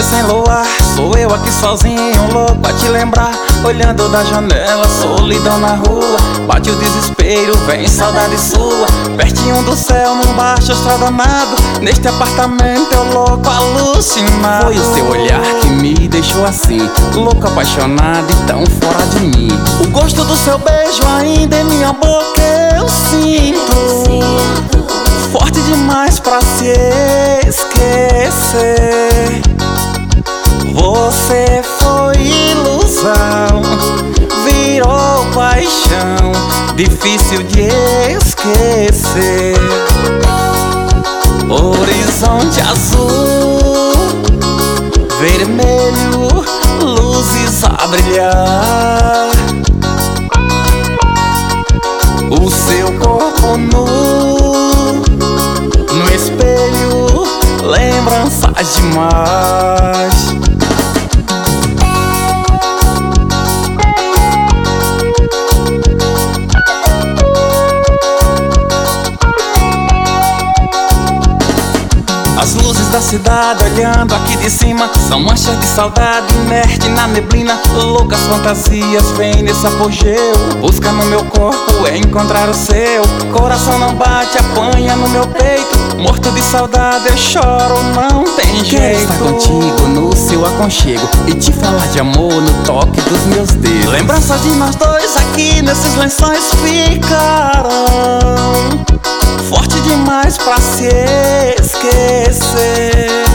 sem luar, sou eu aqui sozinho, louco a te lembrar. Olhando da janela, solidão na rua, bate o desespero, vem saudade sua. Pertinho do céu, num baixo astral danado, neste apartamento eu louco alucinado. Foi o seu olhar que me deixou assim, louco apaixonado e tão fora de mim. O gosto do seu beijo ainda em minha boca eu sinto, forte demais pra se esquecer. Você foi ilusão, virou paixão, difícil de esquecer. Horizonte azul, vermelho, luzes a brilhar. O seu corpo nu, no espelho, lembranças demais. As luzes da cidade olhando aqui de cima são manchas de saudade inerte na neblina. Loucas fantasias vêm nesse apogeu, busca no meu corpo encontrar o seu. Coração não bate, apanha no meu peito, morto de saudade eu choro, não tem jeito. Quero estar contigo no seu aconchego e te falar de amor no toque dos meus dedos. Lembranças de nós dois aqui nesses lençóis ficarão, forte demais pra se esquecer.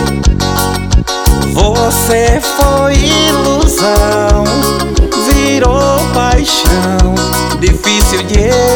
Você foi ilusão, virou paixão, difícil de